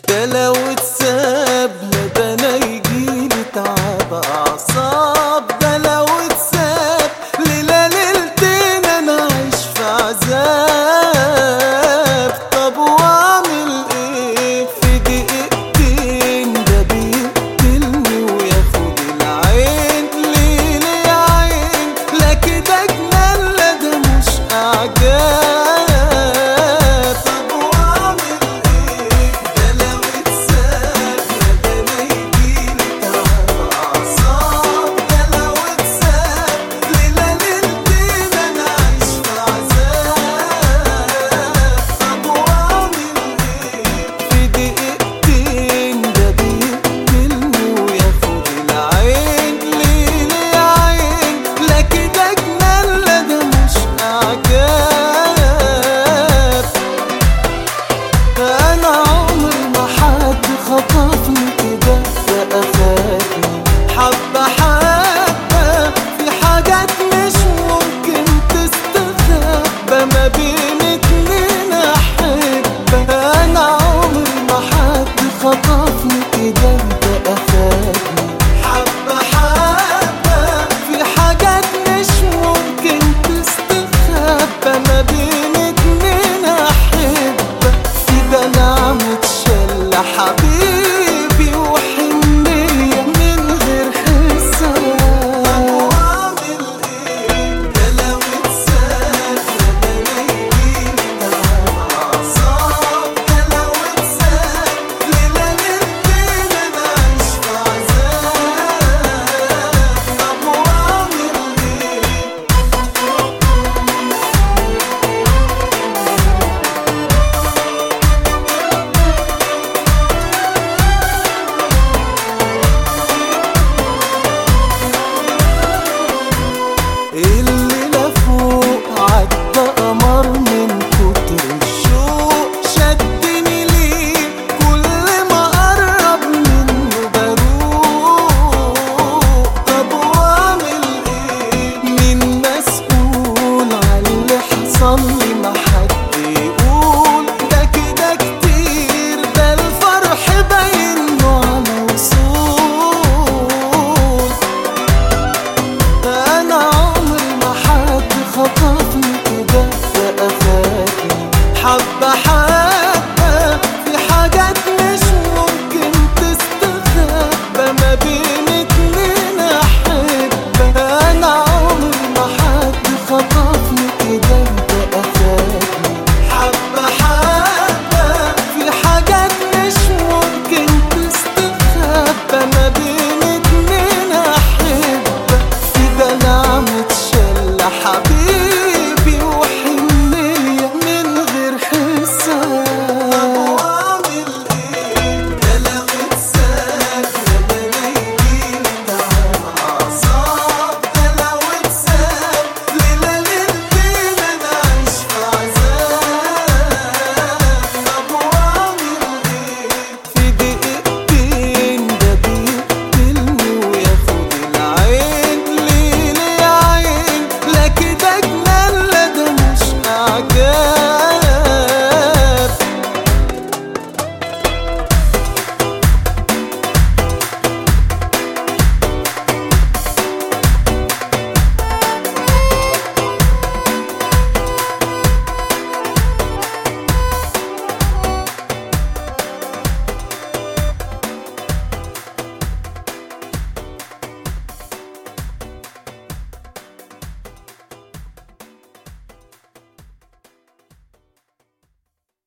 ده لو اتساب لا ده انا يجيلي تعب اعصاب، ده لو اتساب ليلة ليلتين انا عايش في عذاب. طب واعمل ايه في دقيقتين؟ ده بيقتلني وياخد العين. ليه ليه يا عين؟ لا كده جنان لا ده مش اعجاب. خطفني كده فأخدني حبة حبة في حاجات مش ممكن تستخبى ما بين اتنين أحبة. أنا عمري ما حد خطفني كده فأخدني حبة حبة في حاجات مش ممكن تستخبى ما بين اتنين أحبة. في ده نعمة شلة حبيبي